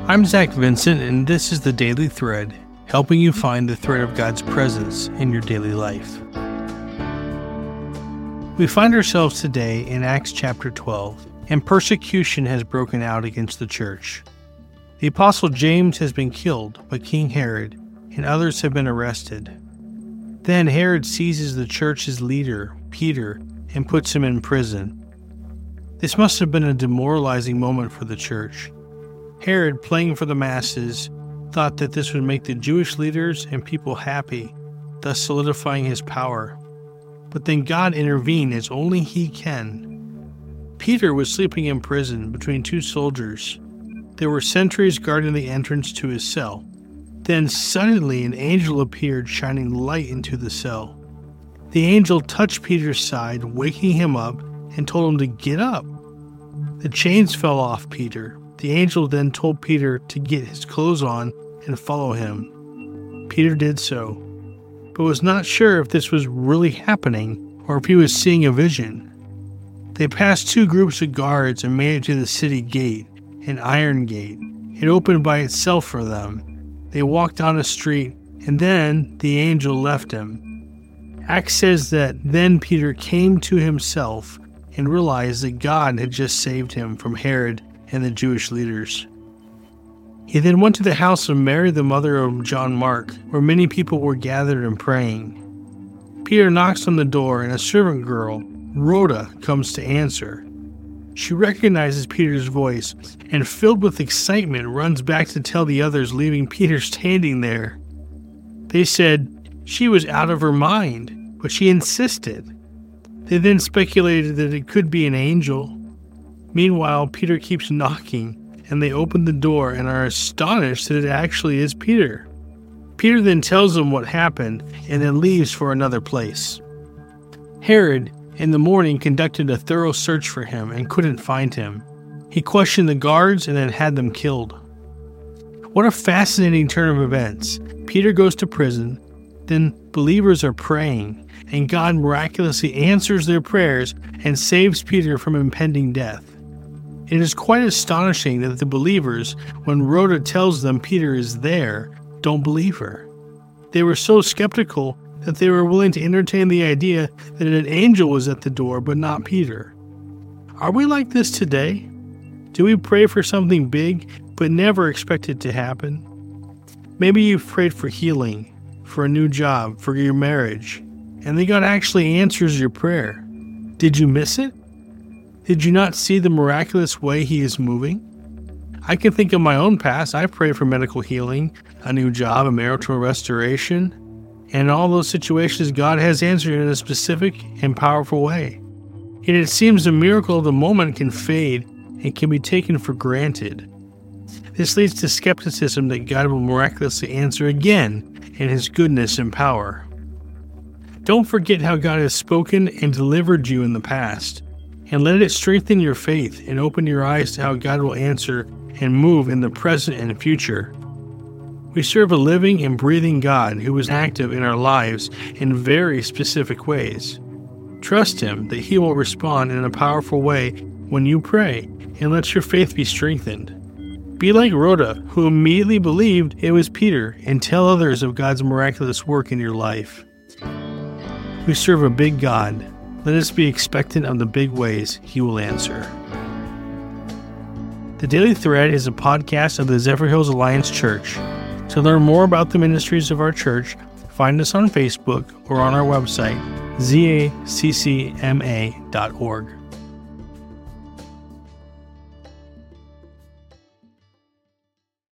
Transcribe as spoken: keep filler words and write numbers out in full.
I'm Zach Vincent, and this is the Daily Thread, helping you find the thread of God's presence in your daily life. We find ourselves today in Acts chapter twelve, and persecution has broken out against the church. The apostle James has been killed by King Herod, and others have been arrested. Then Herod seizes the church's leader, Peter, and puts him in prison. This must have been a demoralizing moment for the church. Herod, playing for the masses, thought that this would make the Jewish leaders and people happy, thus solidifying his power. But then God intervened as only he can. Peter was sleeping in prison between two soldiers. There were sentries guarding the entrance to his cell. Then suddenly an angel appeared, shining light into the cell. The angel touched Peter's side, waking him up, and told him to get up. The chains fell off Peter. The angel then told Peter to get his clothes on and follow him. Peter did so, but was not sure if this was really happening or if he was seeing a vision. They passed two groups of guards and made it to the city gate, an iron gate. It opened by itself for them. They walked down a street, and then the angel left him. Acts says that then Peter came to himself and realized that God had just saved him from Herod and the Jewish leaders. He then went to the house of Mary, the mother of John Mark, where many people were gathered and praying. Peter knocks on the door, and a servant girl, Rhoda, comes to answer. She recognizes Peter's voice and, filled with excitement, runs back to tell the others, leaving Peter standing there. They said she was out of her mind, but she insisted. They then speculated that it could be an angel. Meanwhile, Peter keeps knocking, and they open the door and are astonished that it actually is Peter. Peter then tells them what happened and then leaves for another place. Herod, in the morning, conducted a thorough search for him and couldn't find him. He questioned the guards and then had them killed. What a fascinating turn of events. Peter goes to prison, then believers are praying, and God miraculously answers their prayers and saves Peter from impending death. It is quite astonishing that the believers, when Rhoda tells them Peter is there, don't believe her. They were so skeptical that they were willing to entertain the idea that an angel was at the door but not Peter. Are we like this today? Do we pray for something big but never expect it to happen? Maybe you've prayed for healing, for a new job, for your marriage, and then God actually answers your prayer. Did you miss it? Did you not see the miraculous way he is moving? I can think of my own past. I've prayed for medical healing, a new job, a marital restoration, and in all those situations, God has answered in a specific and powerful way. Yet it seems the miracle of the moment can fade and can be taken for granted. This leads to skepticism that God will miraculously answer again in his goodness and power. Don't forget how God has spoken and delivered you in the past, and let it strengthen your faith and open your eyes to how God will answer and move in the present and future. We serve a living and breathing God who is active in our lives in very specific ways. Trust him that he will respond in a powerful way when you pray, and let your faith be strengthened. Be like Rhoda, who immediately believed it was Peter, and tell others of God's miraculous work in your life. We serve a big God. Let us be expectant of the big ways he will answer. The Daily Thread is a podcast of the Zephyrhills Alliance Church. To learn more about the ministries of our church, find us on Facebook or on our website, z a c c m a dot org.